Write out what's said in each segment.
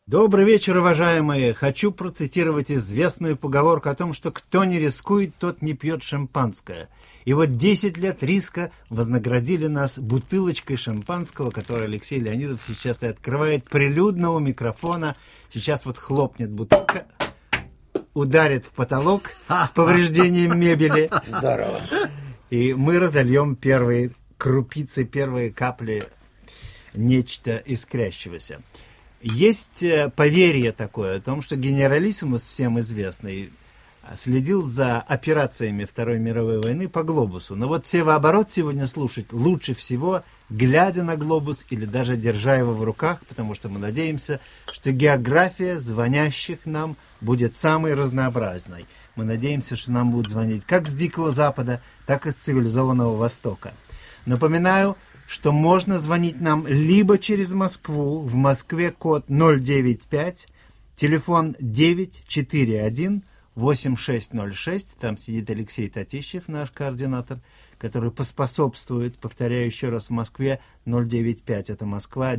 Добрый вечер, уважаемые! Хочу процитировать известную поговорку о том, что кто не рискует, тот не пьет шампанское. И вот 10 лет риска вознаградили нас бутылочкой шампанского, которую Алексей Леонидов сейчас и открывает прилюдно у микрофона. Сейчас вот хлопнет бутылка, ударит в потолок с повреждением мебели. Здорово. И мы разольем первые крупицы, первые капли нечто искрящегося. Есть поверье такое о том, что генералиссимус, всем известный, следил за операциями Второй мировой войны по глобусу. Но вот севооборот сегодня слушать лучше всего, глядя на глобус или даже держа его в руках, потому что мы надеемся, что география звонящих нам будет самой разнообразной. Мы надеемся, что нам будут звонить как с Дикого Запада, так и с цивилизованного Востока. Напоминаю, что можно звонить нам либо через Москву, в Москве код 095, телефон 941-8606, там сидит Алексей Татищев, наш координатор, который поспособствует, повторяю еще раз, в Москве 095, это Москва,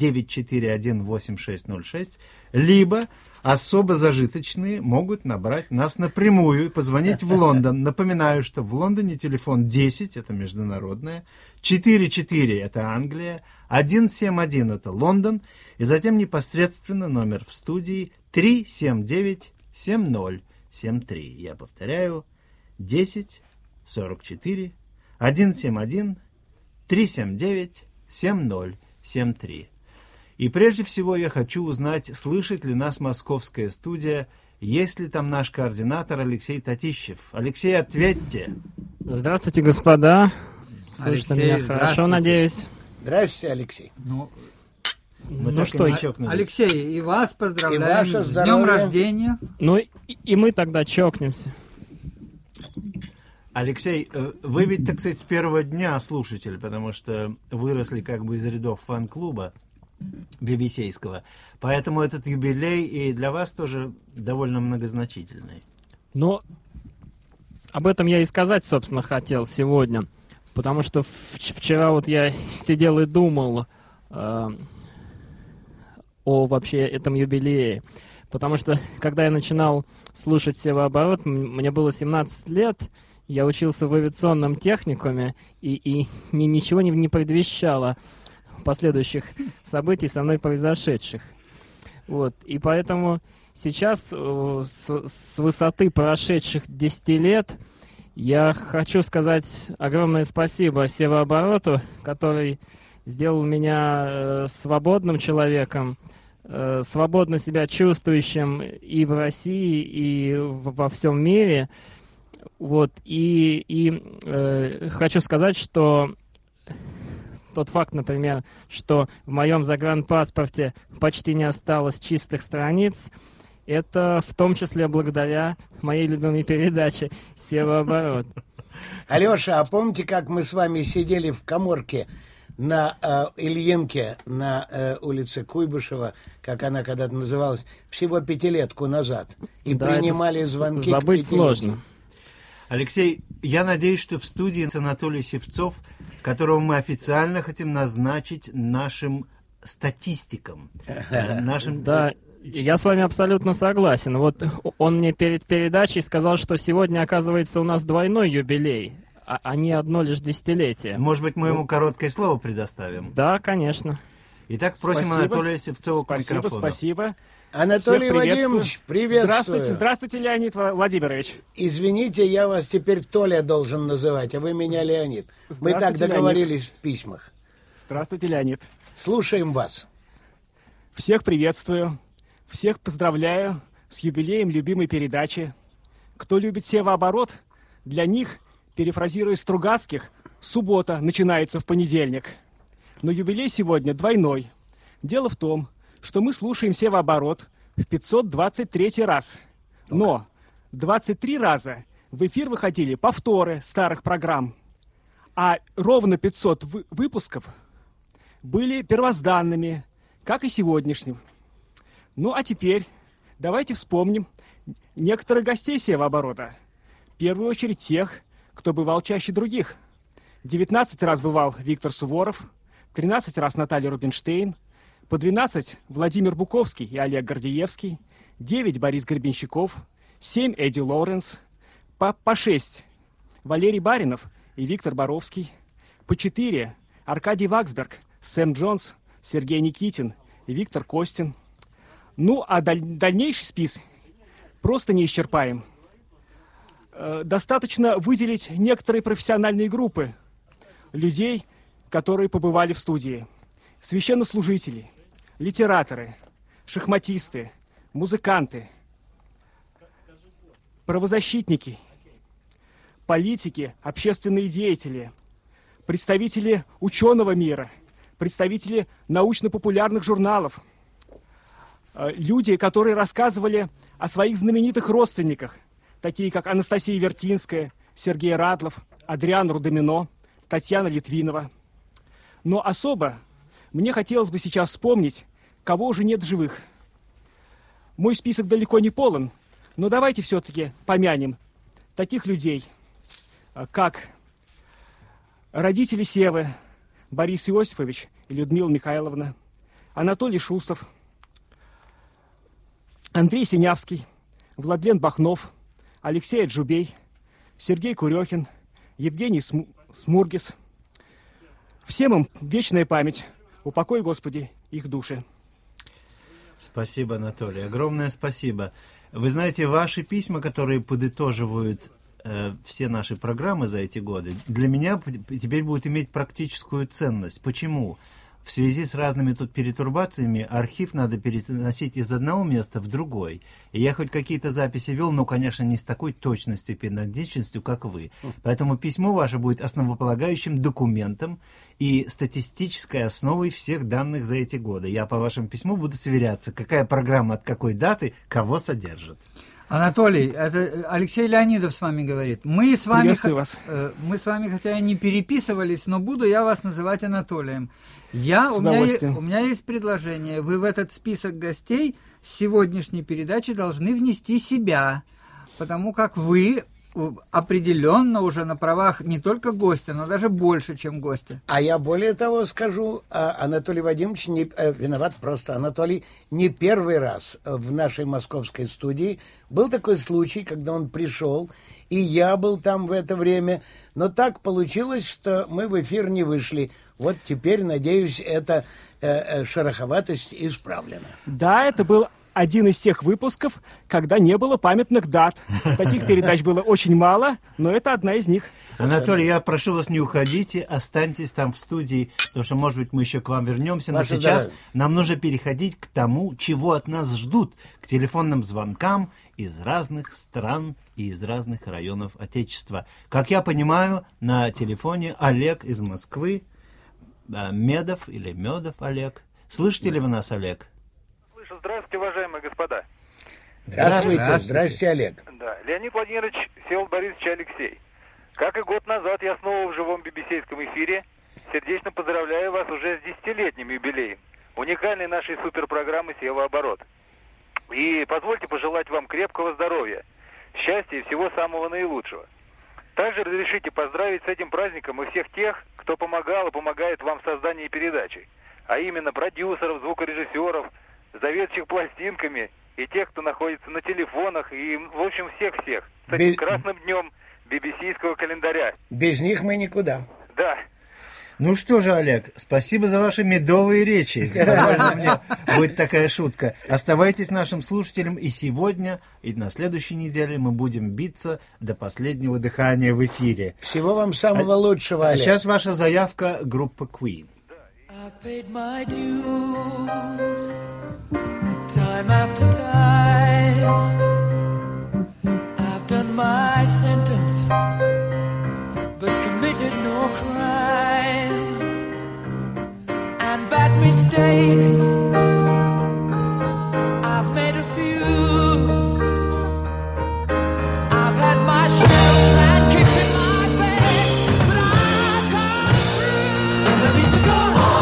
941-8606, либо особо зажиточные могут набрать нас напрямую и позвонить в Лондон. Напоминаю, что в Лондоне телефон 10, это международная, 44, это Англия, 171, это Лондон, и затем непосредственно номер в студии 379-7073. Я повторяю, 10 44 171 379 7073. И прежде всего я хочу узнать, слышит ли нас московская студия, есть ли там наш координатор Алексей Татищев. Алексей, ответьте. Здравствуйте, господа. Слышно меня хорошо, надеюсь. Здравствуйте, Алексей. Ну что, Алексей, и вас поздравляем с днем рождения. Ну и мы тогда чокнемся. Алексей, вы ведь, так сказать, с первого дня слушатель, потому что выросли как бы из рядов фан-клуба BBC-ского. Поэтому этот юбилей и для вас тоже довольно многозначительный. Ну, об этом я и сказать, собственно, хотел сегодня. Потому что вчера вот я сидел и думал о вообще этом юбилее. Потому что, когда я начинал слушать севооборот, мне было 17 лет, я учился в авиационном техникуме, и ничего не предвещало последующих событий со мной произошедших. Вот. И поэтому сейчас с высоты прошедших 10 лет я хочу сказать огромное спасибо севообороту, который сделал меня свободным человеком, свободно себя чувствующим и в России, и во всем мире. Вот. И хочу сказать, что тот факт, например, что в моем загранпаспорте почти не осталось чистых страниц, это в том числе благодаря моей любимой передаче «Севооборот». Алеша, а помните, как мы с вами сидели в каморке на Ильинке, на улице Куйбышева, как она когда-то называлась, всего 5-летку назад, и да, принимали звонки к 5-летним? Сложно. Алексей, я надеюсь, что в студии Анатолий Севцов, которого мы официально хотим назначить нашим статистиком. Да, я с вами абсолютно согласен. Вот он мне перед передачей сказал, что сегодня, оказывается, у нас двойной юбилей, а не одно лишь десятилетие. Может быть, мы ему короткое слово предоставим? Да, конечно. Итак, просим Анатолия Севцова к микрофону. Спасибо. Анатолий Владимирович, приветствую. Здравствуйте, Леонид Владимирович. Извините, я вас теперь Толя должен называть, а вы меня Леонид. Мы так договорились, Леонид, в письмах. Здравствуйте, Леонид. Слушаем вас. Всех приветствую, всех поздравляю с юбилеем любимой передачи. Кто любит севооборот, для них, перефразируя Стругацких, суббота начинается в понедельник. Но юбилей сегодня двойной. Дело в том, что мы слушаем севооборот в 523 раз. Но 23 раза в эфир выходили повторы старых программ. А ровно 500 выпусков были первозданными, как и сегодняшним. Ну а теперь давайте вспомним некоторых гостей севооборота. В первую очередь тех, кто бывал чаще других. 19 раз бывал Виктор Суворов, 13 раз Наталья Рубинштейн, по 12 Владимир Буковский и Олег Гордеевский, 9 Борис Гребенщиков, 7 Эдди Лоуренс, по 6 Валерий Баринов и Виктор Боровский, по 4 Аркадий Ваксберг, Сэм Джонс, Сергей Никитин и Виктор Костин. Ну, а дальнейший список просто неисчерпаем. Достаточно выделить некоторые профессиональные группы людей, которые побывали в студии. Священнослужители, литераторы, шахматисты, музыканты, правозащитники, политики, общественные деятели, представители ученого мира, представители научно-популярных журналов, люди, которые рассказывали о своих знаменитых родственниках, такие как Анастасия Вертинская, Сергей Радлов, Адриан Рудомино, Татьяна Литвинова. Но особо мне хотелось бы сейчас вспомнить, кого уже нет в живых. Мой список далеко не полон, но давайте все-таки помянем таких людей, как родители Севы, Борис Иосифович и Людмила Михайловна, Анатолий Шустов, Андрей Синявский, Владлен Бахнов, Алексей Аджубей, Сергей Курехин, Евгений Смургис. Всем им вечная память. Упокой, Господи, их души. Спасибо, Анатолий. Огромное спасибо. Вы знаете, ваши письма, которые подытоживают все наши программы за эти годы, для меня теперь будут иметь практическую ценность. Почему? В связи с разными тут перетурбациями архив надо переносить из одного места в другой. И я хоть какие-то записи вел, но, конечно, не с такой точностью и периодичностью, как вы. Поэтому письмо ваше будет основополагающим документом и статистической основой всех данных за эти годы. Я по вашему письму буду сверяться, какая программа от какой даты кого содержит. Анатолий, это Алексей Леонидов с вами говорит. Мы с вами хотя и не переписывались, но буду я вас называть Анатолием. У меня есть предложение. Вы в этот список гостей сегодняшней передачи должны внести себя, потому как вы определенно уже на правах не только гостя, но даже больше, чем гостя. А я более того скажу, Анатолий Вадимович Анатолий не первый раз в нашей московской студии. Был такой случай, когда он пришел, и я был там в это время, но так получилось, что мы в эфир не вышли. Вот теперь, надеюсь, эта шероховатость исправлена. Да, это был один из тех выпусков, когда не было памятных дат. Таких передач было очень мало, но это одна из них. Анатолий, я прошу вас, не уходите, останьтесь там в студии, потому что, может быть, мы еще к вам вернемся, но сейчас нам нужно переходить к тому, чего от нас ждут, к телефонным звонкам из разных стран и из разных районов Отечества. Как я понимаю, на телефоне Олег из Москвы, Медов или Медов Олег. Слышите ли вы нас, Олег? Здравствуйте, уважаемые господа. Здравствуйте, Олег. Да, Леонид Владимирович, Всеволод Борисович, Алексей. Как и год назад, я снова в живом BBC-ском эфире. Сердечно поздравляю вас уже с 10-летним юбилеем уникальной нашей суперпрограммы «Севооборот». И позвольте пожелать вам крепкого здоровья, счастья и всего самого наилучшего. Также разрешите поздравить с этим праздником и всех тех, кто помогал и помогает вам в создании передачи, а именно продюсеров, звукорежиссеров, заведующих пластинками и тех, кто находится на телефонах, и, в общем, всех-всех. С этим красным днем BBC-ского календаря. Без них мы никуда. Да. Ну что же, Олег, спасибо за ваши медовые речи. Если позволено мне, будет такая шутка. Оставайтесь нашим слушателем, и сегодня, и на следующей неделе мы будем биться до последнего дыхания в эфире. Всего вам самого лучшего, Олег. А сейчас ваша заявка группы Queen. Time after time, I've done my sentence, but committed no crime, and bad mistakes, I've made a few, I've had my share of sand kicked in my face, but I've come through, and I need to go home.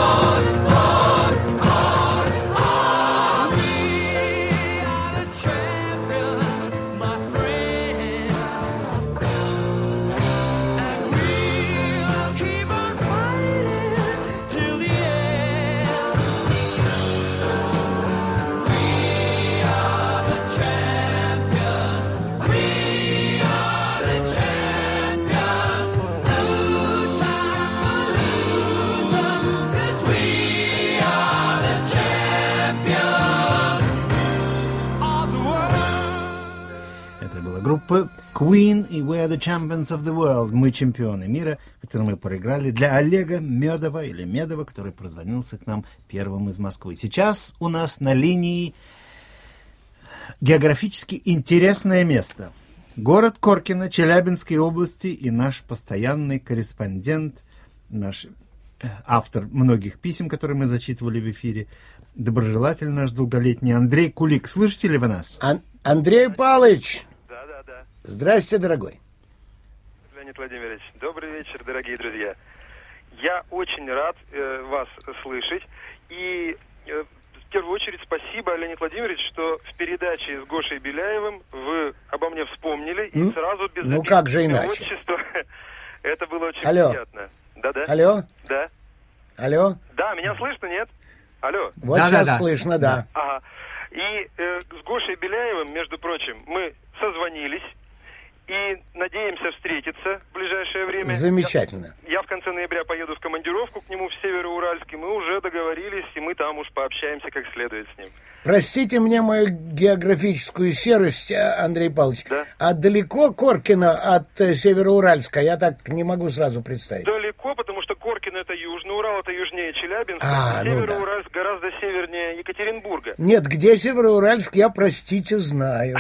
группы Queen и We Are The Champions of the World. Мы чемпионы мира, которые мы проиграли для Олега Медова или Медова, который прозвонился к нам первым из Москвы. Сейчас у нас на линии географически интересное место. Город Коркино, Челябинской области, и наш постоянный корреспондент, наш автор многих писем, которые мы зачитывали в эфире, доброжелатель наш долголетний Андрей Кулик. Слышите ли вы нас? Андрей Павлович! Да. Здрасте, дорогой. Леонид Владимирович, добрый вечер, дорогие друзья. Я очень рад вас слышать. И в первую очередь спасибо, Леонид Владимирович, что в передаче с Гошей Беляевым вы обо мне вспомнили и сразу без как же иначе? отчества. Это было очень приятно. Да. Алло? Да. Алло? Да, меня слышно, нет? Алло. Вот сейчас слышно, да. Ага. И с Гошей Беляевым, между прочим, мы созвонились и надеемся встретиться в ближайшее время. Замечательно. Я в конце ноября поеду в командировку к нему в Североуральск, и мы уже договорились, и мы там уж пообщаемся как следует с ним. Простите мне мою географическую серость, Андрей Павлович. Да? А далеко Коркино от Североуральска? Я так не могу сразу представить. Далеко, потому что Коркино — это Южный Урал, это южнее Челябинска. Североуральск гораздо севернее Екатеринбурга. Нет, где Североуральск, я, простите, знаю.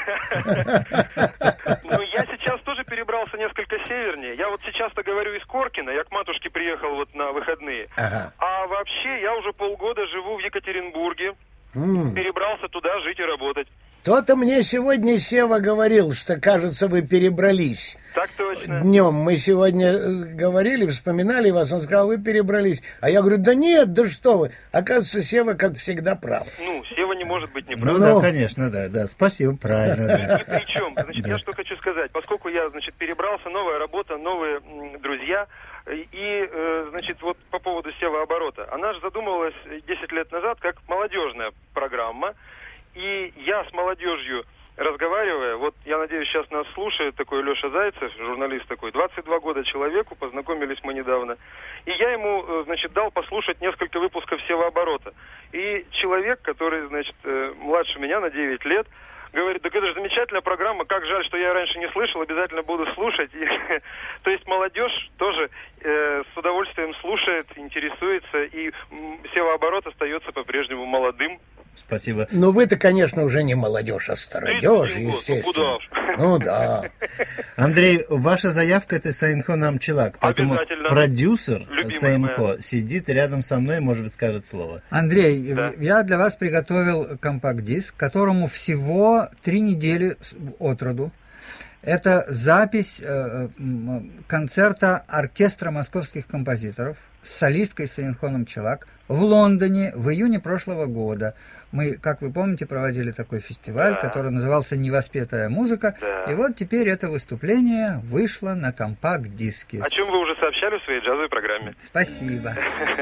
Ну, я сейчас тоже перебрался несколько севернее. Я вот сейчас-то говорю из Коркина, я к матушке приехал вот на выходные. Ага. А вообще я уже полгода живу в Екатеринбурге. Перебрался туда жить и работать. То-то мне сегодня Сева говорил, что, кажется, вы перебрались. Так точно. Днем мы сегодня говорили, вспоминали вас, он сказал, вы перебрались. А я говорю, да нет, да что вы. Оказывается, Сева, как всегда, прав. Ну, Сева не может быть неправ. Ну да, конечно, да. Спасибо, правильно. Ни при чем. Значит, я что хочу сказать. Поскольку я, значит, перебрался, новая работа, новые друзья. И, значит, вот по поводу севооборота. Она же задумывалась 10 лет назад как молодежная программа. И я с молодежью разговаривая, вот я надеюсь, сейчас нас слушает такой Леша Зайцев, журналист такой, 22 года человеку, познакомились мы недавно. И я ему, значит, дал послушать несколько выпусков севооборота. И человек, который, значит, младше меня на 9 лет, говорит, так это же замечательная программа, как жаль, что я раньше не слышал, обязательно буду слушать. И, то есть молодежь тоже с удовольствием слушает, интересуется, и севооборот остается по-прежнему молодым. Спасибо. Ну, вы-то, конечно, уже не молодежь, а стародежь, естественно. Ну, да. Андрей, ваша заявка — это Сайнхо Намчилак, поэтому продюсер Сайнхо сидит рядом со мной, может быть, скажет слово. Андрей, я для вас приготовил компакт-диск, которому всего 3 недели от роду. Это запись концерта оркестра московских композиторов с солисткой Сайнхо Намчилак в Лондоне в июне прошлого года. Мы, как вы помните, проводили такой фестиваль, который назывался «Невоспетая музыка». И вот теперь это выступление вышло на компакт-диске. О чем вы уже сообщали в своей джазовой программе. Спасибо.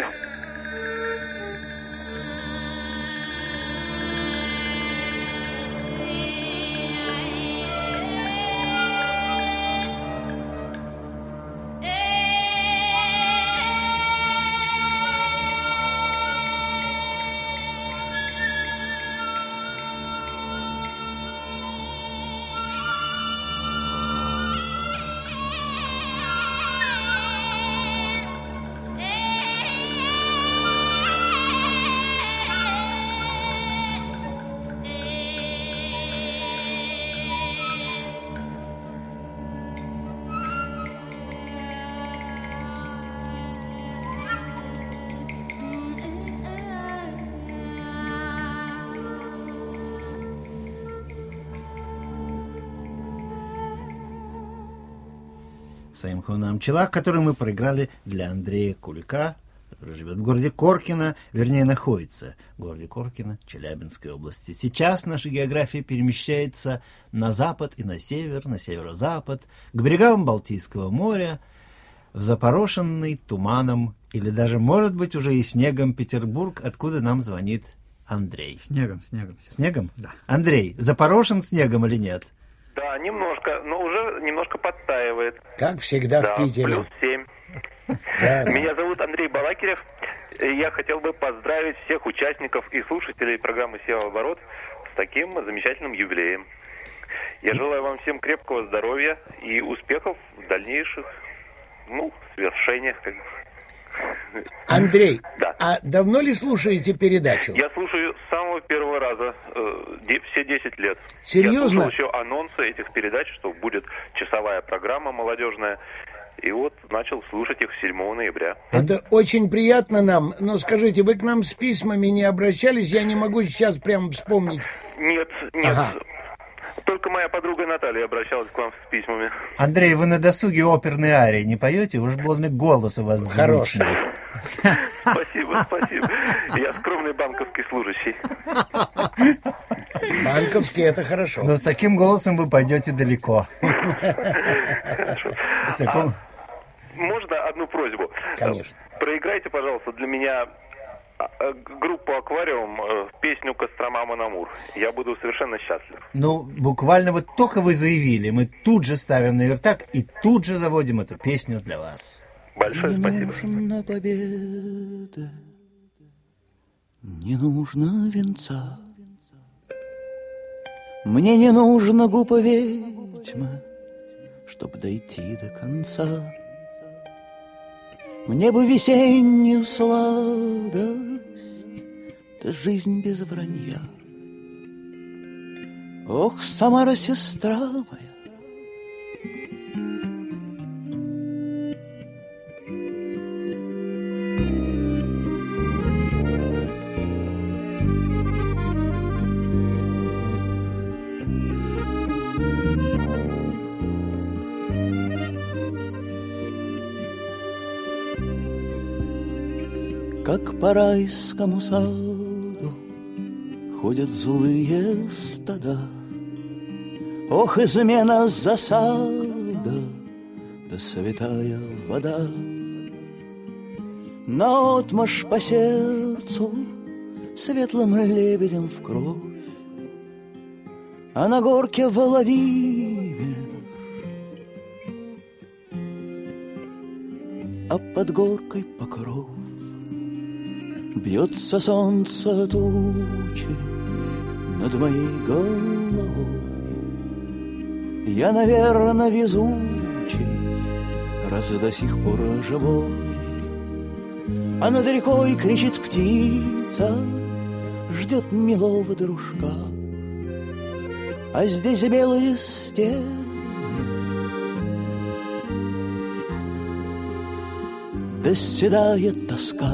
Сайнхо Намчилак, который мы проиграли для Андрея Кулика, который живет в городе Коркино, вернее, находится в городе Коркино, Челябинской области. Сейчас наша география перемещается на запад и на северо-запад, к берегам Балтийского моря, в запорошенный туманом или даже, может быть, уже и снегом Петербург, откуда нам звонит Андрей. Снегом. Снегом? Да. Андрей, запорошен снегом или нет? Да, немножко, но уже немножко подтаивает. Как всегда в Питере. +7. Меня зовут Андрей Балакирев. Я хотел бы поздравить всех участников и слушателей программы «Севооборот» с таким замечательным юбилеем. Я желаю вам всем крепкого здоровья и успехов в дальнейших, свершениях. Андрей, да. А давно ли слушаете передачу? Я слушаю с самого первого раза, все 10 лет. Серьезно? Я слушал еще анонсы этих передач, что будет часовая программа молодежная. И вот начал слушать их 7 ноября. Это очень приятно нам. Но скажите, вы к нам с письмами не обращались? Я не могу сейчас прямо вспомнить. Нет. Ага. Только моя подруга Наталья обращалась к вам с письмами. Андрей, вы на досуге оперной арии не поете? Уж больно голос у вас хороший. Спасибо. Я скромный банковский служащий. Банковский — это хорошо. Но с таким голосом вы пойдете далеко. Хорошо. Можно одну просьбу? Конечно. Проиграйте, пожалуйста, для меня группу «Аквариум» песню «Кострома Монамур». Я буду совершенно счастлив. Буквально вот только вы заявили, мы тут же ставим на вертак и тут же заводим эту песню для вас. Большое спасибо. Не нужна победа, не нужно венца. Мне не нужно губ ведьмы, чтоб дойти до конца. Мне бы весеннюю сладость, да жизнь без вранья. Ох, Самара, сестра моя, как по райскому саду ходят злые стада. Ох, измена засада, да святая вода. Наотмашь по сердцу светлым лебедем в кровь, а на горке Владимир, а под горкой Покров. Бьется солнце тучи над моей головой. Я, наверно, везучий, раз до сих пор живой. А над рекой кричит птица, ждет милого дружка. А здесь белые стены, да седает тоска.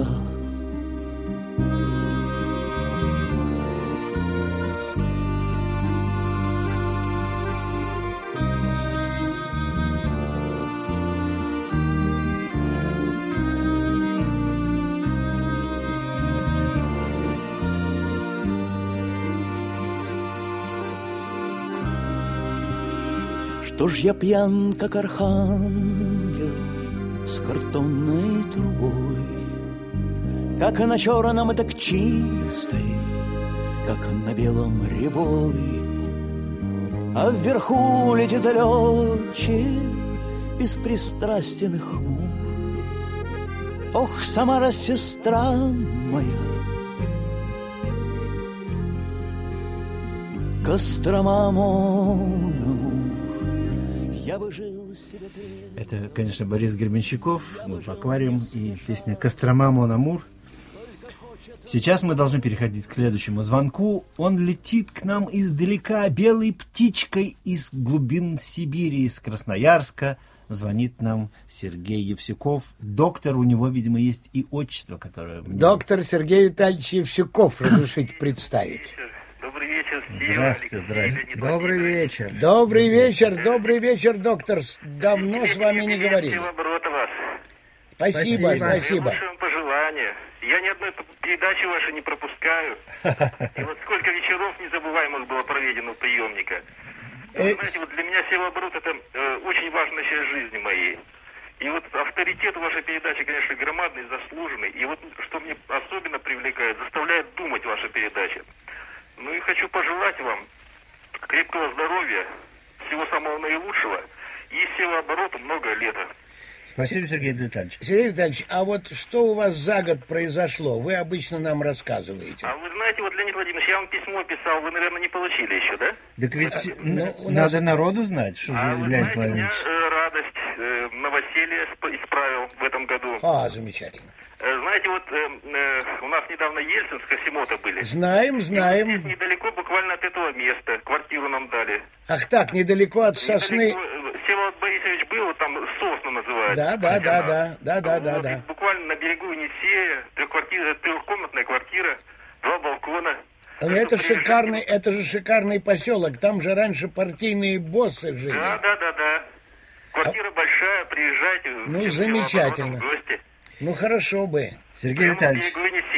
Что ж я пьян, как архангел с картонной трубой, как на черном, так чистой, как на белом рябой. А вверху летит летчик беспристрастен и хмур. Ох, Самара, сестра моя, Кострома Монамур. Это, конечно, Борис Гребенщиков, «Аквариум» и песня «Кострома Монамур». Сейчас мы должны переходить к следующему звонку. Он летит к нам издалека белой птичкой из глубин Сибири, из Красноярска. Звонит нам Сергей Евсюков. Доктор, у него, видимо, есть и отчество, которое... Доктор Сергей Витальевич Евсюков, разрешите представить. Добрый вечер, Здравствуйте. Добрый вечер, доктор. Давно с вами не говорили. Спасибо. Лучшие вам пожелания. Я ни одной передачи вашей не пропускаю. И вот сколько вечеров незабываемых было проведено у приемника. Знаете, вот для меня севооборот — это очень важная часть жизни моей. И вот авторитет вашей передачи, конечно, громадный, заслуженный. И вот что мне особенно привлекает, заставляет думать ваша передача. Ну и хочу пожелать вам крепкого здоровья, всего самого наилучшего и севооборота много лета. Спасибо, Сергей Витальевич. Сергей Витальевич, а вот что у вас за год произошло? Вы обычно нам рассказываете. А вы знаете, вот, Леонид Владимирович, я вам письмо писал, вы, наверное, не получили еще, да? Так ведь надо народу знать, что же, Леонид знаете, у меня Владимирович. радость, новоселье исправил в этом году. Замечательно. Знаете, вот у нас недавно Ельцин с Косимота были. Знаем. Здесь недалеко, буквально от этого места, квартиру нам дали. Ах так, недалеко от Сосны. Всеволод Борисович был, вот там Сосна называется. Да. Буквально на берегу Енисея, трехкомнатная квартира, 2 балкона. Но это же шикарный поселок. Там же раньше партийные боссы жили. Да. Квартира большая, приезжайте. Ну, замечательно. Ну, хорошо бы. Сергей Витальевич.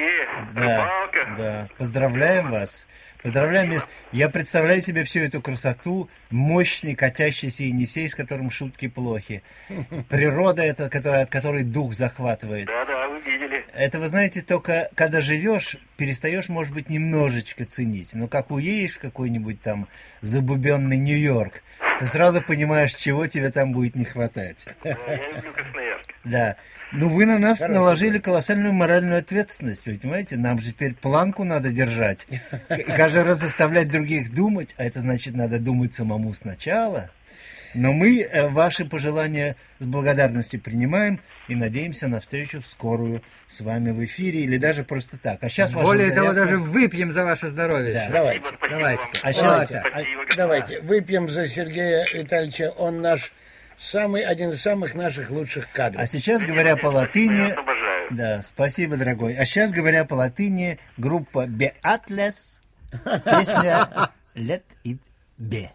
Да. Поздравляем вас. Поздравляем, мисс. Я представляю себе всю эту красоту, мощный катящийся Енисей, с которым шутки плохи. Природа, это, от которой дух захватывает. Да, вы видели. Это, вы знаете, только когда живешь, перестаешь, может быть, немножечко ценить. Но как уедешь в какой-нибудь там забубенный Нью-Йорк, ты сразу понимаешь, чего тебе там будет не хватать. Да, я люблю Красноярск. Да. Ну, вы на нас наложили колоссальную моральную ответственность, вы понимаете? Нам же теперь планку надо держать. И каждый раз заставлять других думать, а это значит, надо думать самому сначала. Но мы ваши пожелания с благодарностью принимаем и надеемся на встречу скорую с вами в эфире или даже просто так. А сейчас более того, даже выпьем за ваше здоровье. Да. Давайте. Давайте. Выпьем за Сергея Витальевича. Он наш один из самых наших лучших кадров. А сейчас, говоря по латыни... Да, спасибо, дорогой. А сейчас, говоря по латыни, группа Beatles, песня Let It Be.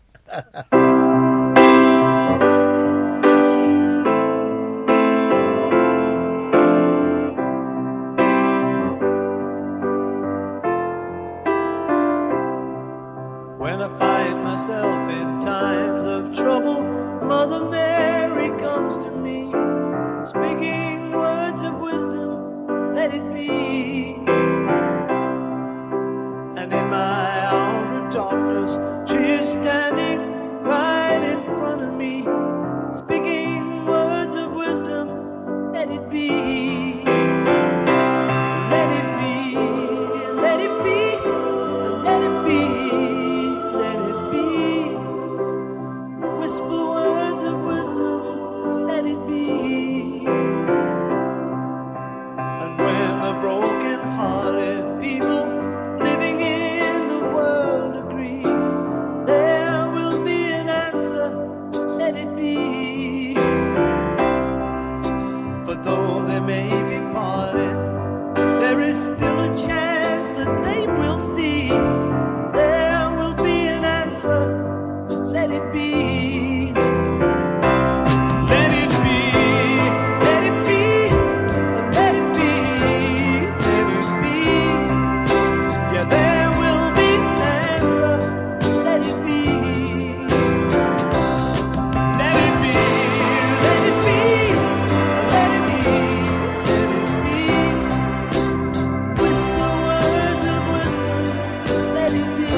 When I find myself in times of trouble, Mother Mary comes to me, speaking words of wisdom, let it be. And in my hour of darkness, she is standing right in front of me, speaking words of wisdom, let it be. Let it be, let it be, let it be. Whisper words of wisdom, let it be. And when the broken-hearted people living in the world agree, there will be an answer, let it be. For though they may be parted, there is still a chance that they will see. There will be an answer, let it be. Let it be, let it be, let it be, let it be. Yeah, there will be an answer, let it be. Let it be, let it be, let it be, let it be. Whisper words of wisdom, let it be.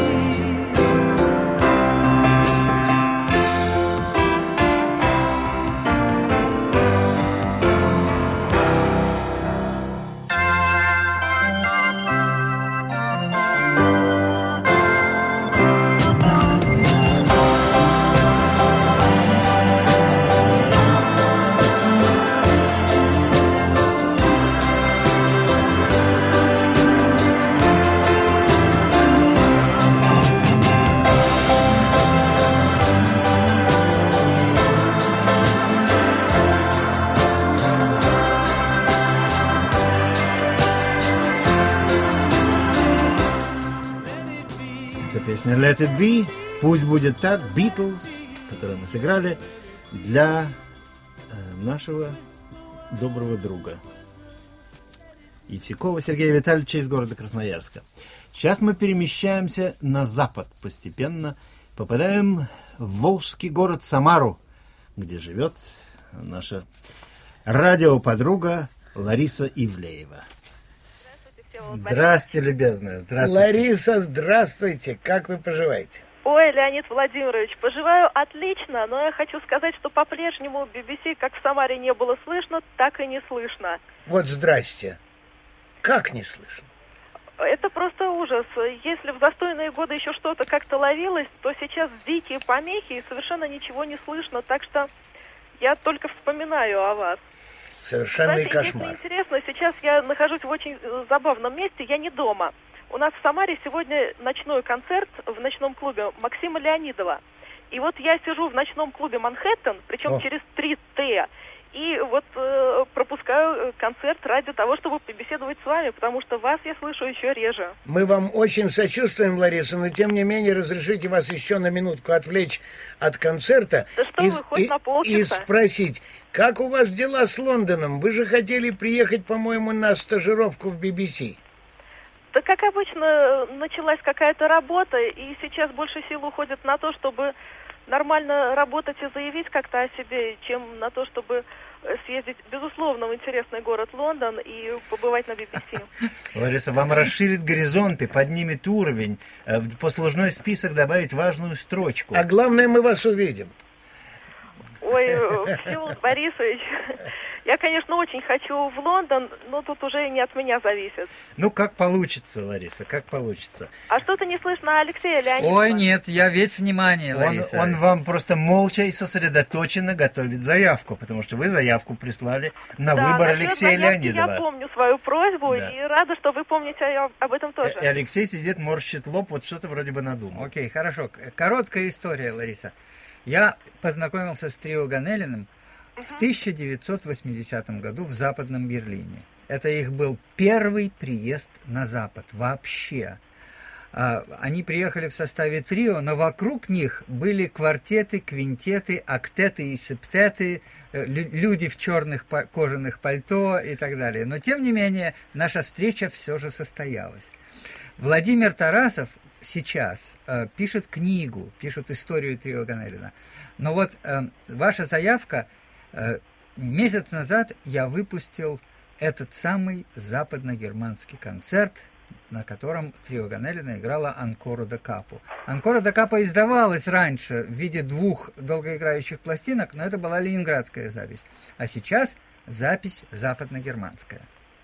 Песня Let It Be, пусть будет так, Beatles, которую мы сыграли для нашего доброго друга Евсюкова Сергея Витальевича из города Красноярска. Сейчас мы перемещаемся на запад постепенно, попадаем в волжский город Самару, где живет наша радиоподруга Лариса Ивлеева. Здравствуйте, любезная. Здравствуйте. Лариса, здравствуйте. Как вы поживаете? Ой, Леонид Владимирович, поживаю отлично, но я хочу сказать, что по-прежнему BBC как в Самаре не было слышно, так и не слышно. Вот здрасте. Как не слышно? Это просто ужас. Если в застойные годы еще что-то как-то ловилось, то сейчас дикие помехи и совершенно ничего не слышно, так что я только вспоминаю о вас. Совершенный кошмар. Если интересно, сейчас я нахожусь в очень забавном месте, я не дома. У нас в Самаре сегодня ночной концерт в ночном клубе Максима Леонидова. И вот я сижу в ночном клубе «Манхэттен», причем через 3Т, и вот пропускаю концерт ради того, чтобы побеседовать с вами, потому что вас я слышу еще реже. Мы вам очень сочувствуем, Лариса, но тем не менее разрешите вас еще на минутку отвлечь от концерта и спросить, как у вас дела с Лондоном? Вы же хотели приехать, по-моему, на стажировку в BBC. Да, как обычно, началась какая-то работа, и сейчас больше сил уходит на то, чтобы нормально работать и заявить как-то о себе, чем на то, чтобы съездить, безусловно, в интересный город Лондон и побывать на BBC. Лариса, вам расширит горизонты, поднимет уровень, в послужной список добавить важную строчку. А главное, мы вас увидим. Ой, Всеволод Борисович, я, конечно, очень хочу в Лондон, но тут уже не от меня зависит. Ну, как получится, Лариса, как получится. А что-то не слышно Алексея Леонидовича? Ой, нет, я весь внимание, Лариса. Он вам просто молча и сосредоточенно готовит заявку, потому что вы заявку прислали на выбор Алексея Леонидова. Я помню свою просьбу и рада, что вы помните об этом тоже. И Алексей сидит, морщит лоб, вот что-то вроде бы надумал. Окей, хорошо. Короткая история, Лариса. Я познакомился с трио Ганелиным в 1980 году в Западном Берлине. Это их был первый приезд на Запад вообще. Они приехали в составе трио, но вокруг них были квартеты, квинтеты, октеты и септеты, люди в черных кожаных пальто и так далее. Но, тем не менее, наша встреча все же состоялась. Владимир Тарасов сейчас пишет книгу, пишет историю трио Ганелина. Но вот ваша заявка, месяц назад я выпустил этот самый западно-германский концерт, на котором трио Ганелина играла «Анкора да Капо». «Анкора да Капо» издавалась раньше в виде 2 долгоиграющих пластинок, но это была ленинградская запись. А сейчас запись западно-германская.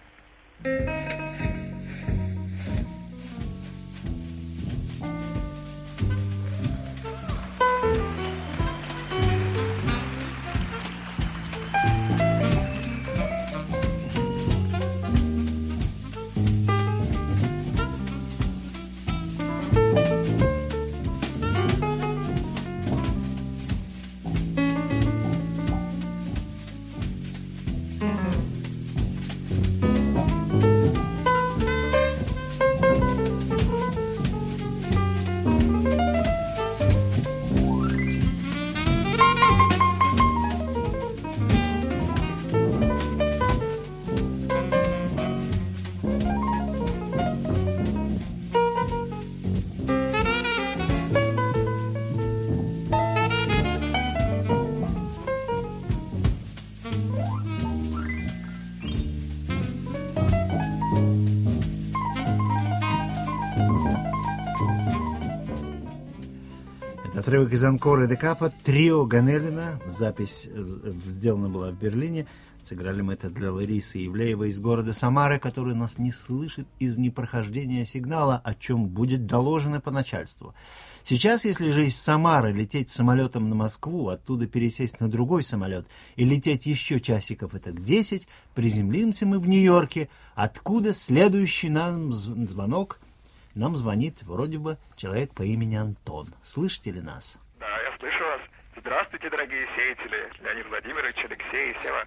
Отрывок из «Анкоры да Капо», трио Ганелина. Запись сделана была в Берлине. Сыграли мы это для Ларисы Ивлеевой из города Самары, которая нас не слышит из непрохождения сигнала, о чем будет доложено по начальству. Сейчас, если же из Самары лететь самолетом на Москву, оттуда пересесть на другой самолет и лететь еще часиков это 10, приземлимся мы в Нью-Йорке, откуда следующий нам звонок. Нам звонит вроде бы человек по имени Антон. Слышите ли нас? Да, я слышу вас. Здравствуйте, дорогие сеятели. Леонид Владимирович, Алексей и Сева.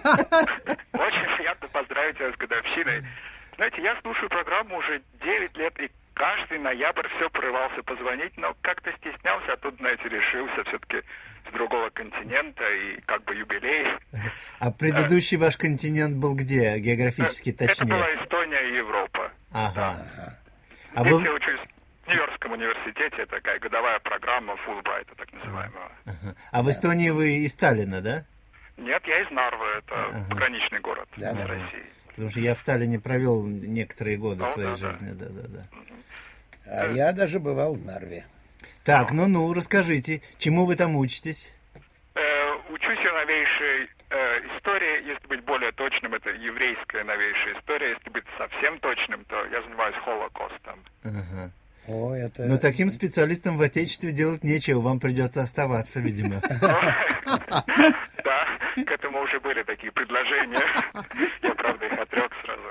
Очень приятно поздравить вас с годовщиной. Знаете, я слушаю программу уже 9 лет, и каждый ноябрь все порывался позвонить, но как-то стеснялся, а тут, знаете, решился все-таки с другого континента и как бы юбилей. А предыдущий ваш континент был где, географически точнее? Это была Эстония и Европа. Ага. А вы учились в Нью-Йоркском университете, такая годовая программа Фулбрайта, так называемая. А в Эстонии вы из Таллина, да? Нет, я из Нарвы, это пограничный город с Россией. Потому что я в Таллине провел некоторые годы своей жизни, да. А я даже бывал в Нарве. Так, расскажите, чему вы там учитесь? Учусь я новейшей истории, если быть более точным, это еврейская новейшая история. Если быть совсем точным, то я занимаюсь Холокостом. Ага. Это... Но таким специалистам в Отечестве делать нечего, вам придется оставаться, видимо. Да, к этому уже были такие предложения. Я, правда, их отрек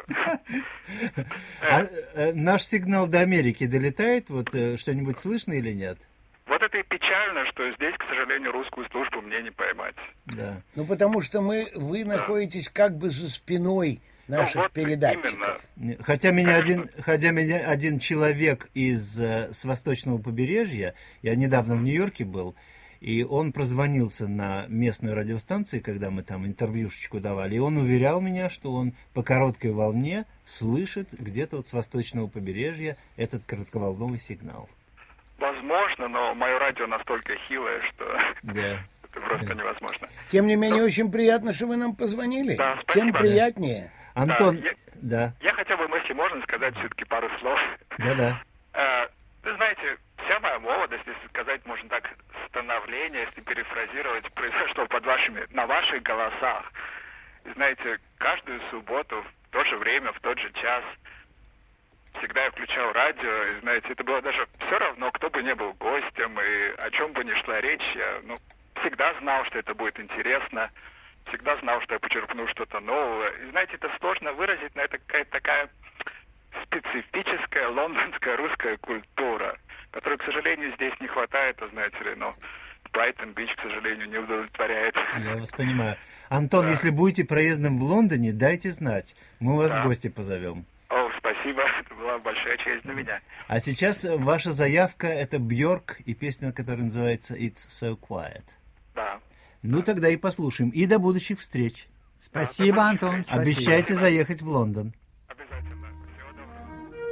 сразу. Наш сигнал до Америки долетает? Вот что-нибудь слышно или нет? Вот это и печально, что здесь, к сожалению, русскую службу мне не поймать. Да. Потому что вы находитесь как бы за спиной наших передатчиков. Именно. Хотя меня один человек с восточного побережья, я недавно в Нью-Йорке был, и он прозвонился на местную радиостанцию, когда мы там интервьюшечку давали, и он уверял меня, что он по короткой волне слышит где-то вот с восточного побережья этот коротковолновый сигнал. Возможно, но мое радио настолько хилое, что это просто невозможно. Тем не менее, очень приятно, что вы нам позвонили. Да, спасибо. Тем приятнее. Антон, я хотел бы, если можно, сказать все-таки пару слов. Да. Вы знаете, вся моя молодость, если сказать, можно так, становление, если перефразировать, произошло на ваших голосах. И знаете, каждую субботу в то же время, в тот же час всегда я включал радио, и, знаете, это было даже все равно, кто бы ни был гостем, и о чем бы ни шла речь, я всегда знал, что это будет интересно, всегда знал, что я почерпну что-то новое. И, знаете, это сложно выразить, но это какая-то такая специфическая лондонская русская культура, которой, к сожалению, здесь не хватает, знаете ли, Брайтон-Бич, к сожалению, не удовлетворяет. Я вас понимаю. Антон, если будете проездом в Лондоне, дайте знать, мы вас в гости позовем. Спасибо, это была большая честь для меня. А сейчас ваша заявка — это Бьорк и песня, которая называется «It's So Quiet». Да. Тогда и послушаем. И до будущих встреч. Спасибо, Антон. Спасибо. Обещайте заехать в Лондон. Обязательно. Всего доброго.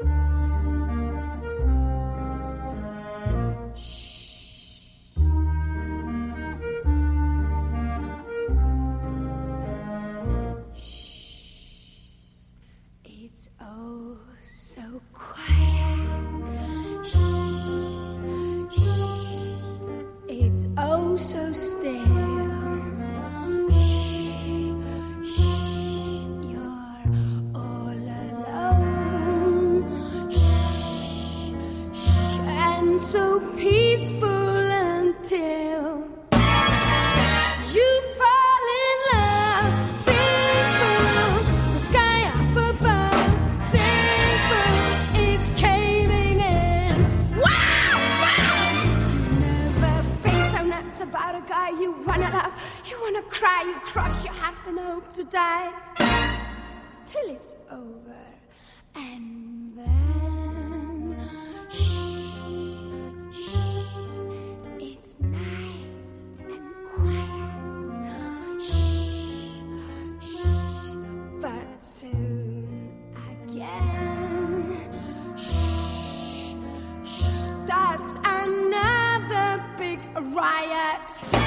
It's oh so quiet. Shh, shh. It's oh so still. Shh, shh. You're all alone. Shh, shh. And so peaceful until you fall in love. Sing for the sky up above. Sing for is caving in. Wow, wow. You never been so nuts about a guy you wanna love. You wanna cry, you cross your heart and hope to die till it's over. And then shh, shh. It's nice and quiet. Shh, shh. But soon again, shh, shh. Starts another big riot.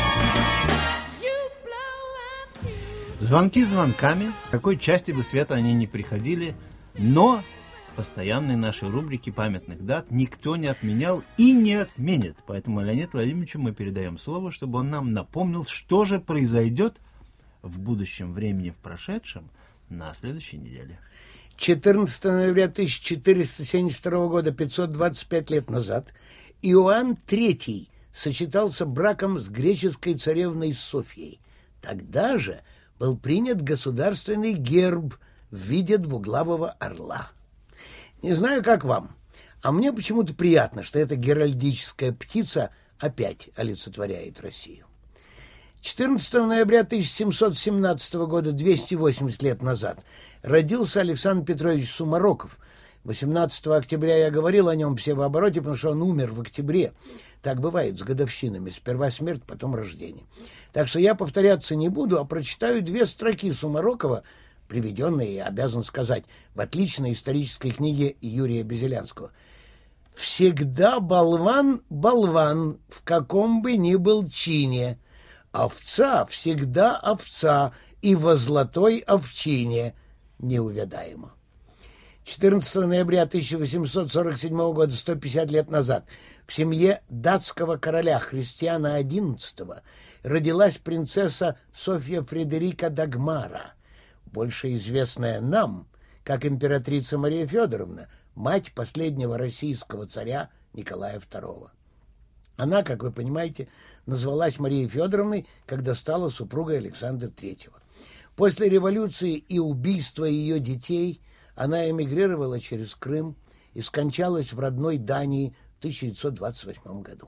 You blow a fuse. Звонки звонками, в какой части бы света они ни приходили, но постоянной нашей рубрики памятных дат никто не отменял и не отменит. Поэтому Леониду Владимировичу мы передаем слово, чтобы он нам напомнил, что же произойдет в будущем времени, в прошедшем, на следующей неделе. 14 ноября 1472 года, 525 лет назад, Иоанн III сочетался браком с греческой царевной Софьей. Тогда же был принят государственный герб в виде двуглавого орла. Не знаю, как вам, а мне почему-то приятно, что эта геральдическая птица опять олицетворяет Россию. 14 ноября 1717 года, 280 лет назад, родился Александр Петрович Сумароков. 18 октября я говорил о нем в Севообороте, потому что он умер в октябре. Так бывает с годовщинами. Сперва смерть, потом рождение. Так что я повторяться не буду, а прочитаю 2 строки Сумарокова, приведенные, я обязан сказать, в отличной исторической книге Юрия Безелянского. «Всегда болван, болван, в каком бы ни был чине. Овца всегда овца, и во золотой овчине неувядаемо». 14 ноября 1847 года, 150 лет назад, в семье датского короля Христиана XI родилась принцесса Софья Фредерика Дагмара, больше известная нам как императрица Мария Федоровна, мать последнего российского царя Николая II. Она, как вы понимаете, назвалась Марией Федоровной, когда стала супругой Александра III. После революции и убийства ее детей она эмигрировала через Крым и скончалась в родной Дании в 1928 году.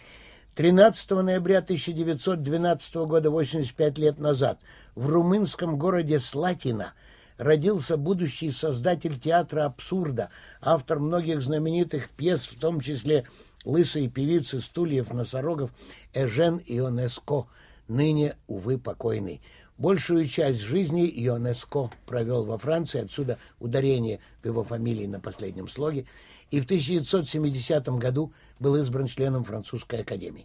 13 ноября 1912 года, 85 лет назад, в румынском городе Слатина родился будущий создатель театра абсурда, автор многих знаменитых пьес, в том числе «Лысые певицы», «Стульев», «Носорогов» Эжен Ионеско, ныне, увы, покойный. Большую часть жизни Ионеско провел во Франции, отсюда ударение в его фамилии на последнем слоге, и в 1970 году был избран членом Французской академии.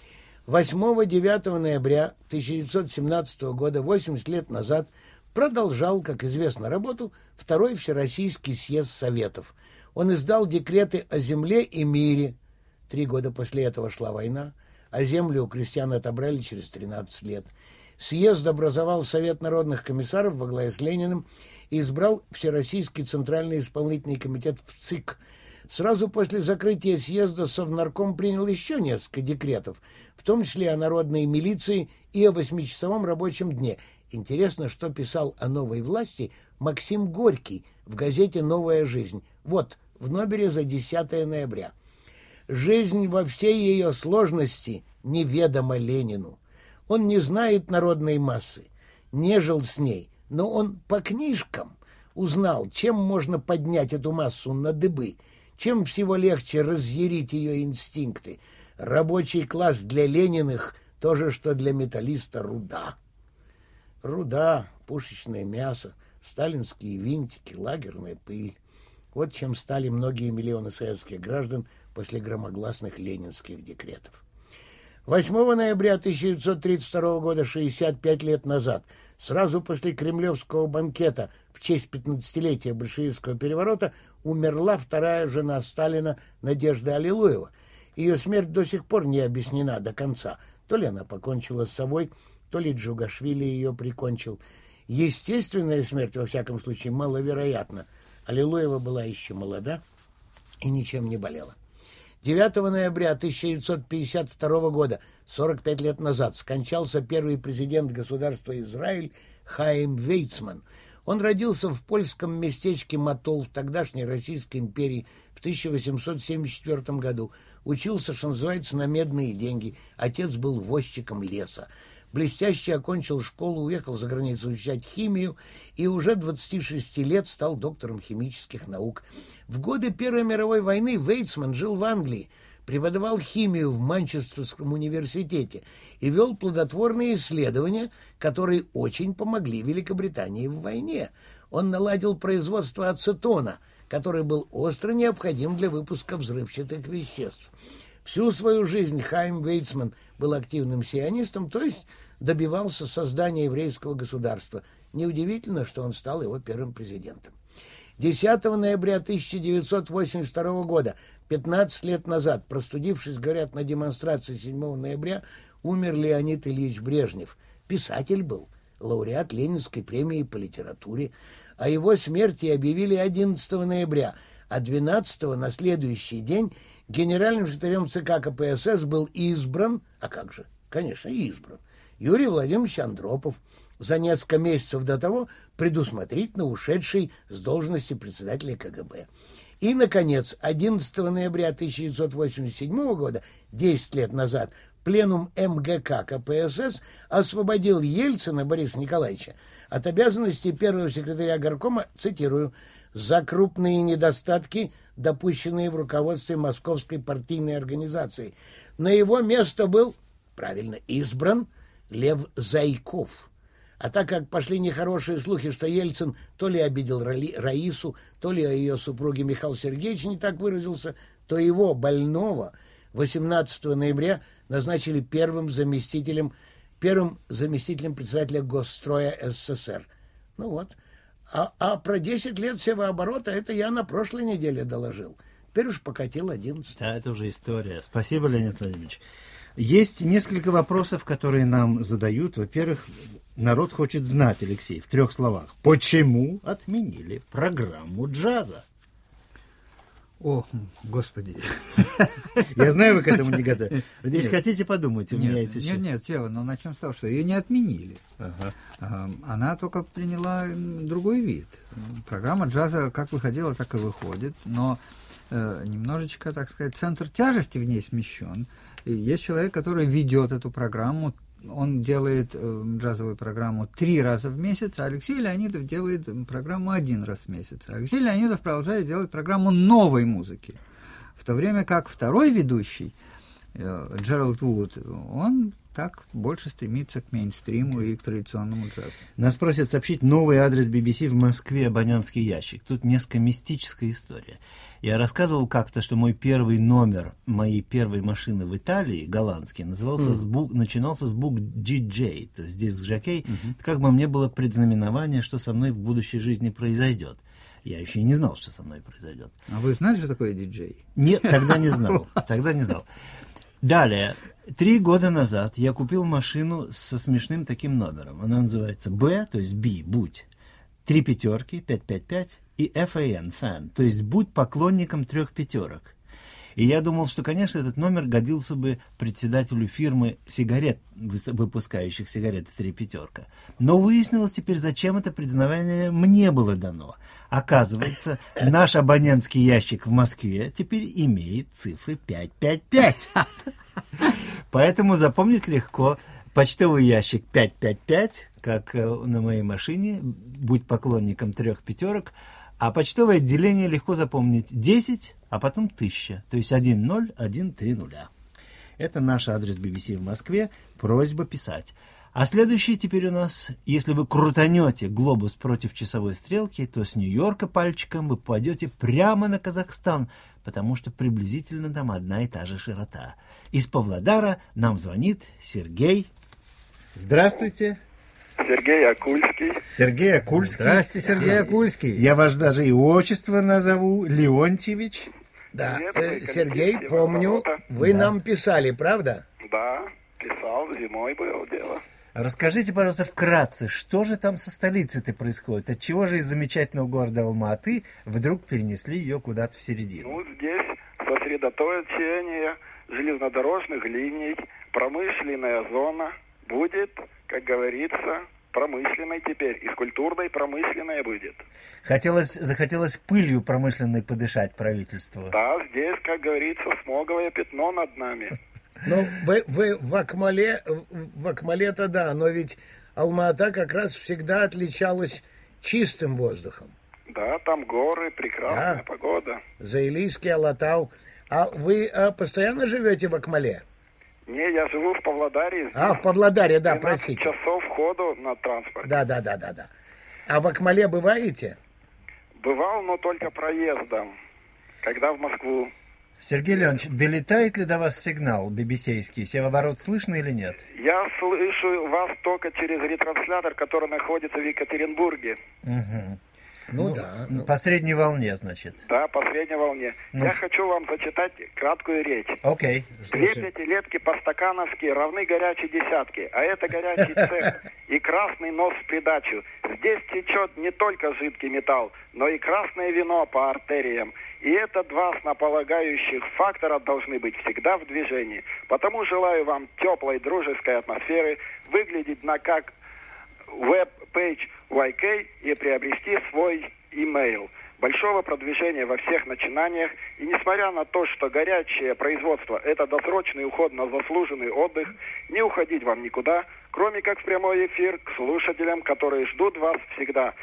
8-9 ноября 1917 года, 80 лет назад, продолжал, как известно, работу Второй Всероссийский съезд Советов. Он издал декреты о земле и мире. 3 года после этого шла война, а землю у крестьян отобрали через 13 лет. Съезд образовал Совет народных комиссаров во главе с Лениным и избрал Всероссийский Центральный исполнительный комитет ВЦИК. Сразу после закрытия съезда Совнарком принял еще несколько декретов, в том числе о народной милиции и о 8-часовом рабочем дне. Интересно, что писал о новой власти Максим Горький в газете «Новая жизнь». Вот, в номере за 10 ноября. «Жизнь во всей ее сложности неведома Ленину. Он не знает народной массы, не жил с ней, но он по книжкам узнал, чем можно поднять эту массу на дыбы, чем всего легче разъярить ее инстинкты. Рабочий класс для Лениных – то же, что для металлиста руда». Руда, пушечное мясо, сталинские винтики, лагерная пыль. Вот чем стали многие миллионы советских граждан после громогласных ленинских декретов. 8 ноября 1932 года, 65 лет назад, сразу после кремлевского банкета в честь 15-летия большевистского переворота, умерла вторая жена Сталина Надежда Аллилуева. Ее смерть до сих пор не объяснена до конца. То ли она покончила с собой, то ли Джугашвили ее прикончил. Естественная смерть, во всяком случае, маловероятна. Аллилуева была еще молода и ничем не болела. 9 ноября 1952 года, 45 лет назад, скончался первый президент государства Израиль Хаим Вейцман. Он родился в польском местечке Матол в тогдашней Российской империи в 1874 году. Учился, что называется, на медные деньги. Отец был возчиком леса. Блестяще окончил школу, уехал за границу изучать химию и уже 26 лет стал доктором химических наук. В годы Первой мировой войны Вейцман жил в Англии, преподавал химию в Манчестерском университете и вел плодотворные исследования, которые очень помогли Великобритании в войне. Он наладил производство ацетона, который был остро необходим для выпуска взрывчатых веществ. Всю свою жизнь Хаим Вейцман был активным сионистом, то есть добивался создания еврейского государства. Неудивительно, что он стал его первым президентом. 10 ноября 1982 года, 15 лет назад, простудившись, говорят, на демонстрации 7 ноября, умер Леонид Ильич Брежнев. Писатель был, лауреат Ленинской премии по литературе. О его смерти объявили 11 ноября, а 12 на следующий день генеральным секретарем ЦК КПСС был избран, а как же, конечно, избран, Юрий Владимирович Андропов, за несколько месяцев до того предусмотрительно ушедший с должности председателя КГБ. И, наконец, 11 ноября 1987 года, 10 лет назад, пленум МГК КПСС освободил Ельцина Бориса Николаевича от обязанностей первого секретаря горкома, цитирую, «за крупные недостатки, допущенные в руководстве Московской партийной организации». На его место был, правильно, избран Лев Зайков. А так как пошли нехорошие слухи, что Ельцин то ли обидел Раису, то ли о ее супруге Михаил Сергеевич не так выразился, то его, больного, 18 ноября назначили первым заместителем председателя Госстроя СССР. Ну вот. А про 10 лет севооборота это я на прошлой неделе доложил. Теперь уж покатил 11. Да, это уже история. Спасибо, Леонид Владимирович. Есть несколько вопросов, которые нам задают. Во-первых, народ хочет знать, Алексей, в 3 словах. Почему отменили программу джаза? О, Господи. Я знаю, вы к этому не готовы. Если хотите, подумайте. Нет, Сева, но начнем с того, что ее не отменили. Она только приняла другой вид. Программа джаза как выходила, так и выходит, но немножечко, так сказать, центр тяжести в ней смещен. И есть человек, который ведет эту программу. Он делает джазовую программу 3 раза в месяц, а Алексей Леонидов делает программу 1 раз в месяц. Алексей Леонидов продолжает делать программу новой музыки. В то время как второй ведущий, Джеральд Вуд, он так больше стремится к мейнстриму и к традиционному джазу. Нас просят сообщить новый адрес BBC в Москве, абонентский ящик. Тут несколько мистическая история. Я рассказывал как-то, что мой первый номер моей первой машины в Италии, голландский, начинался с букв DJ, то есть диск-жокей. Это как бы мне было предзнаменование, что со мной в будущей жизни произойдет. Я еще и не знал, что со мной произойдет. А вы знали, что такое диджей? Нет, тогда не знал. Далее. 3 года назад я купил машину со смешным таким номером. Она называется Б, то есть B, будь. 3 пятерки, 555 и FAN, fan, то есть будь поклонником 3 пятерок. И я думал, что, конечно, этот номер годился бы председателю фирмы сигарет, выпускающих сигареты 3 пятерка. Но выяснилось теперь, зачем это признавание мне было дано. Оказывается, наш абонентский ящик в Москве теперь имеет цифры 555. Поэтому запомнить легко. Почтовый ящик 555, как на моей машине, будь поклонником 3 пятерок. А почтовое отделение легко запомнить 10, а потом 1000, то есть 10130. Это наш адрес BBC в Москве. Просьба писать. А следующий теперь у нас, если вы крутанете глобус против часовой стрелки, то с Нью-Йорка пальчиком вы попадете прямо на Казахстан, потому что приблизительно там одна и та же широта. Из Павлодара нам звонит Сергей. Здравствуйте. Сергей Акульский. Сергей Акульский. Здравствуйте, Сергей Акульский. Я ваш даже и отчество назову, Леонтьевич. Да, Сергей, помню, вы нам писали, правда? Да, писал, зимой было дело. Расскажите, пожалуйста, вкратце, что же там со столицей-то происходит? Отчего же из замечательного города Алма-Аты вдруг перенесли ее куда-то в середину? Ну, здесь сосредоточение железнодорожных линий, промышленная зона будет, как говорится, промышленной теперь, и культурной промышленная будет. Захотелось пылью промышленной подышать правительству. Да, здесь, как говорится, смоговое пятно над нами. Ну, вы в Акмале-то да, но ведь Алма-Ата как раз всегда отличалась чистым воздухом. Да, там горы, прекрасная погода. Заилийский, Алатау. А вы постоянно живете в Акмале? Не, я живу в Павлодаре. В Павлодаре, да, простите. 12 часов ходу на транспорте. Да. А в Акмале бываете? Бывал, но только проездом, когда в Москву. Сергей Леонидович, долетает ли до вас сигнал BBC-ский? Севооборот слышно или нет? Я слышу вас только через ретранслятор, который находится в Екатеринбурге. Угу. Ну да. По средней волне, значит. Да, по средней волне. Я хочу вам зачитать краткую речь. Окей. 2 пятилетки по-стакановски равны горячей десятке, а это горячий цех и красный нос в придачу. Здесь течет не только жидкий металл, но и красное вино по артериям. И это 2 основополагающих фактора должны быть всегда в движении. Потому желаю вам теплой дружеской атмосферы, выглядеть на как веб-пейдж YK и приобрести свой имейл. Большого продвижения во всех начинаниях. И несмотря на то, что горячее производство – это досрочный уход на заслуженный отдых, не уходить вам никуда, кроме как в прямой эфир к слушателям, которые ждут вас всегда.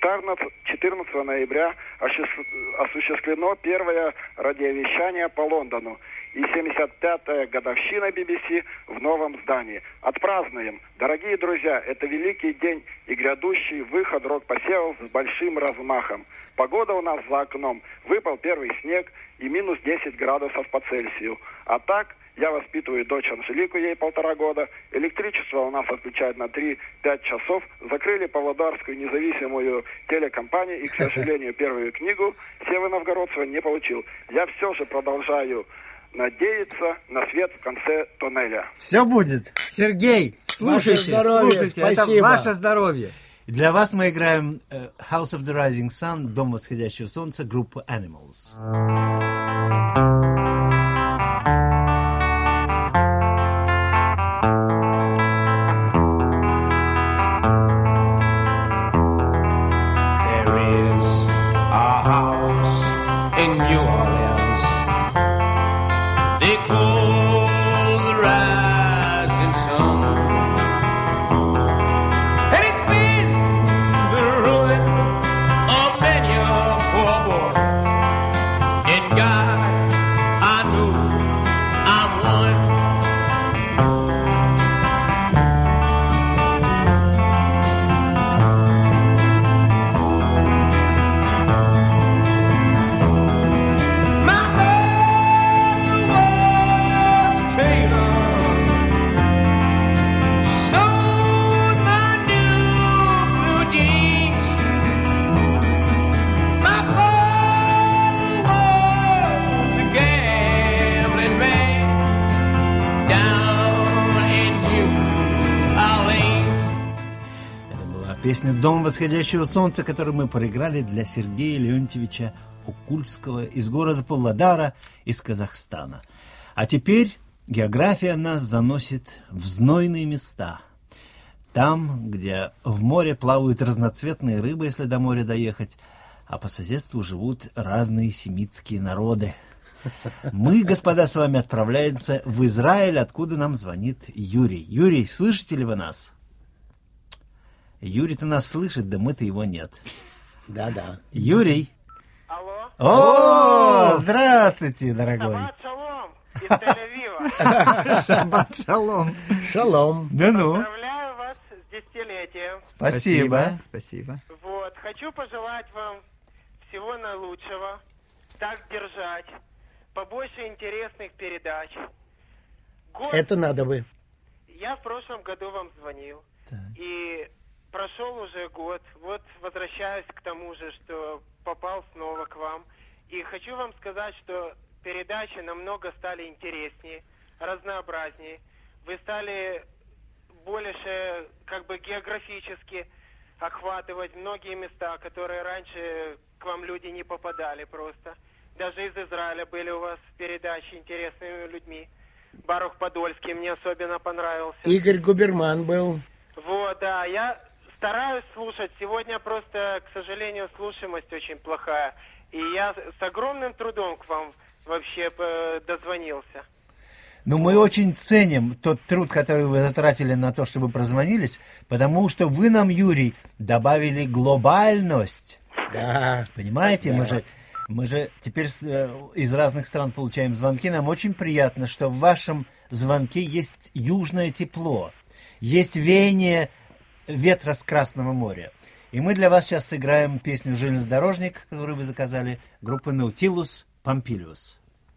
14 ноября осуществлено первое радиовещание по Лондону и 75-я годовщина BBC в новом здании. Отпразднуем. Дорогие друзья, это великий день и грядущий выход рок-посевов с большим размахом. Погода у нас за окном. Выпал первый снег и минус 10 градусов по Цельсию. А так, Я воспитываю дочь Анжелику, ей 1,5 года. Электричество у нас отключают на 3-5 часов. Закрыли Павлодарскую независимую телекомпанию, и, к сожалению, первую книгу Севы Новгородцева не получил. Я все же продолжаю надеяться на свет в конце туннеля. Все будет. Сергей, слушайте, это ваше здоровье. Для вас мы играем House of the Rising Sun, Дом восходящего солнца, группа Animals. Песня «Дом восходящего солнца», которую мы проиграли для Сергея Леонтьевича Окульского из города Павлодара, из Казахстана. А теперь география нас заносит в знойные места. Там, где в море плавают разноцветные рыбы, если до моря доехать, а по соседству живут разные семитские народы. Мы, господа, с вами отправляемся в Израиль, откуда нам звонит Юрий. Юрий, слышите ли вы нас? Юрий-то нас слышит, да мы-то его нет. Да-да. Юрий. Алло. О, здравствуйте, дорогой. Шаббат шалом из Тель-Авива. Шаббат шалом. Шалом. Ну-ну. Поздравляю вас с 10-летием. Спасибо. Спасибо. Вот, хочу пожелать вам всего наилучшего, так держать, побольше интересных передач. Это надо бы. Я в прошлом году вам звонил. Так. И прошел уже год. Вот возвращаюсь к тому же, что попал снова к вам. И хочу вам сказать, что передачи намного стали интереснее, разнообразнее. Вы стали больше как бы географически охватывать многие места, которые раньше к вам люди не попадали просто. Даже из Израиля были у вас передачи интересными людьми. Барух Подольский мне особенно понравился. Игорь Губерман был. Вот, да, я стараюсь слушать. Сегодня просто, к сожалению, слушаемость очень плохая. И я с огромным трудом к вам вообще дозвонился. Ну, мы очень ценим тот труд, который вы затратили на то, чтобы прозвонились, потому что вы нам, Юрий, добавили глобальность. Да. Понимаете, мы же теперь из разных стран получаем звонки. Нам очень приятно, что в вашем звонке есть южное тепло, есть веяние ветра с Красного моря. И мы для вас сейчас сыграем песню «Железнодорожник», которую вы заказали, группы «Наутилус Помпилиус».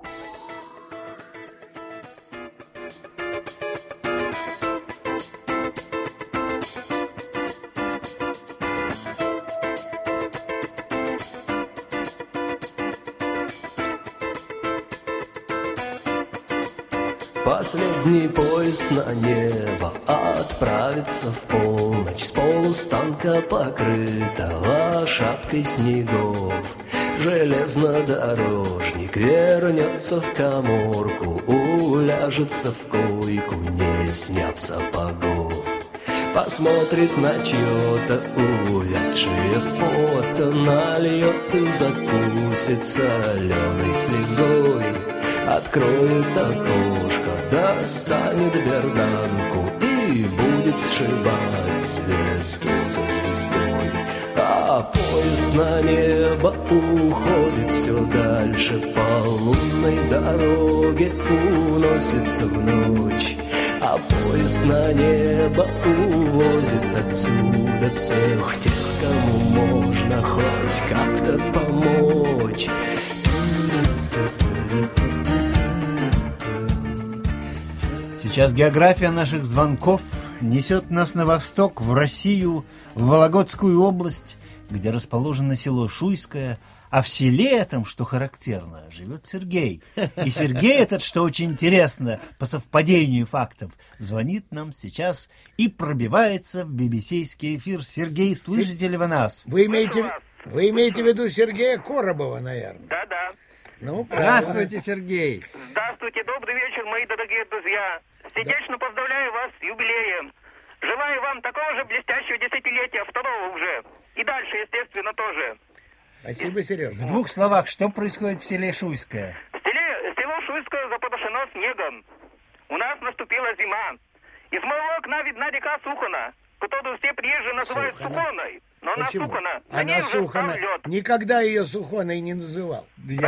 Последний поезд на небо отправится в полночь с полустанка, покрытого шапкой снегов. Железнодорожник вернется в каморку, уляжется в койку, не сняв сапогов. Посмотрит на чье-то увядшее фото, нальет и закусит соленой слезой. Откроет окошко, достанет берданку и будет сшибать звезду за звездой. А поезд на небо уходит все дальше, по лунной дороге уносится в ночь. А поезд на небо увозит отсюда всех тех, кому можно хоть как-то помочь. Сейчас география наших звонков несет нас на восток, в Россию, в Вологодскую область, где расположено село Шуйское, а в селе этом, что характерно, живет Сергей. И Сергей этот, что очень интересно, по совпадению фактов, звонит нам сейчас и пробивается в BBC-ский эфир. Сергей, слышите ли вы нас? Вы имеете в виду Сергея Коробова, наверное? Да. Ну, здравствуйте, Сергей. Здравствуйте, добрый вечер, мои дорогие друзья. Сердечно поздравляю вас с юбилеем. Желаю вам такого же блестящего десятилетия, второго уже. И дальше, естественно, тоже. Спасибо, Сереж. В двух словах, что происходит в селе Шуйское? Село Шуйское запорошено снегом. У нас наступила зима. Из моего окна видна река Сухона, которую все приезжие называют Сухоной. Но почему? Она Сухона. Никогда ее Сухоной не называл.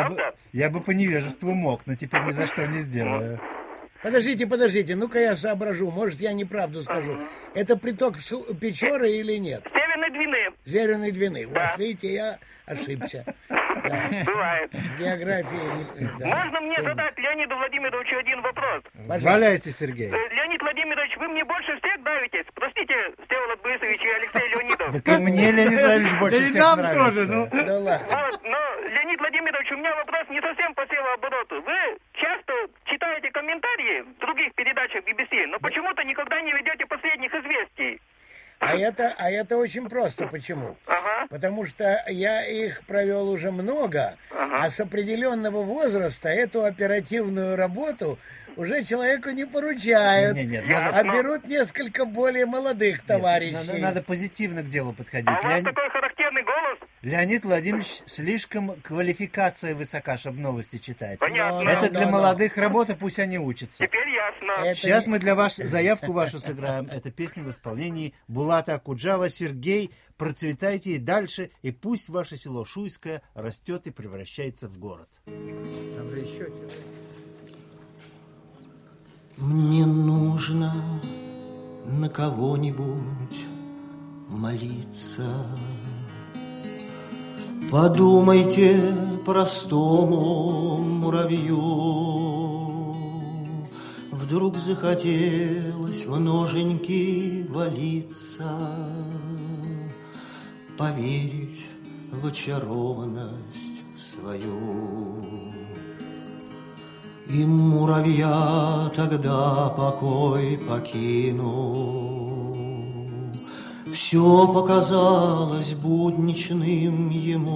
Я бы по невежеству мог, но теперь ни за что не сделаю. Подождите, ну-ка я соображу, может, я неправду скажу. Это приток Печоры или нет? Северной Двины. Да. Вот, видите, я ошибся. Да. Бывает. С географией. Да. Можно мне задать Леониду Владимировичу один вопрос? Валяйте, Сергей. Леонид Владимирович, вы мне больше всех нравитесь. Простите, Всеволод Борисович и Алексей Леонидов. Так и мне Леонид Владимирович больше всех нравится. Да и нам тоже, ну. Да ладно. Вот, но, Леонид Владимирович, у меня вопрос не совсем по севообороту. Вы часто читаете комментарии в других передачах BBC, но почему-то никогда не ведете последних известий. А это очень просто. Почему? Потому что я их провел уже много, а с определенного возраста эту оперативную работу уже человеку не поручают, берут несколько более молодых товарищей. Надо позитивно к делу подходить. А у вас такой характерный голос. Леонид Владимирович, слишком квалификация высока, чтобы новости читать. Понятно. Это для молодых работа, пусть они учатся. Теперь ясно. Сейчас мы для вас заявку вашу сыграем. Это песня в исполнении Булата Акуджава. Сергей, процветайте и дальше, и пусть ваше село Шуйское растет и превращается в город. Там же еще что-то. Мне нужно на кого-нибудь молиться. Подумайте простому муравью, вдруг захотелось в ноженьки валиться, поверить в очарованность свою. И муравья тогда покой покинул. Все показалось будничным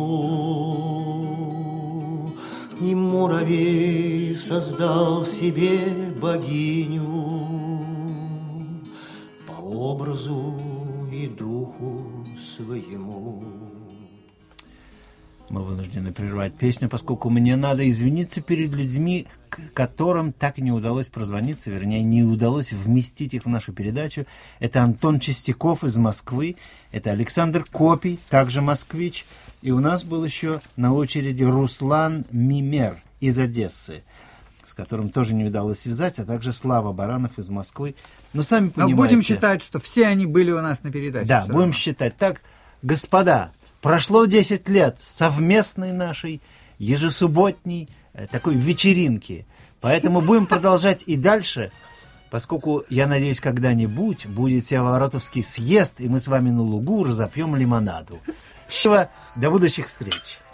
ему, и муравей создал себе богиню по образу и духу своему. Мы вынуждены прервать песню, поскольку мне надо извиниться перед людьми, которым так и не удалось прозвониться, вернее, не удалось вместить их в нашу передачу. Это Антон Чистяков из Москвы, это Александр Копий, также москвич, и у нас был еще на очереди Руслан Мимер из Одессы, с которым тоже не удалось связать, а также Слава Баранов из Москвы. Но сами понимаете... Но будем считать, что все они были у нас на передаче. Да, будем считать. Так, господа, прошло 10 лет совместной нашей ежесубботней такой вечеринки. Поэтому будем продолжать и дальше, поскольку, я надеюсь, когда-нибудь будет Севооборотовский съезд, и мы с вами на лугу разопьем лимонаду. До будущих встреч!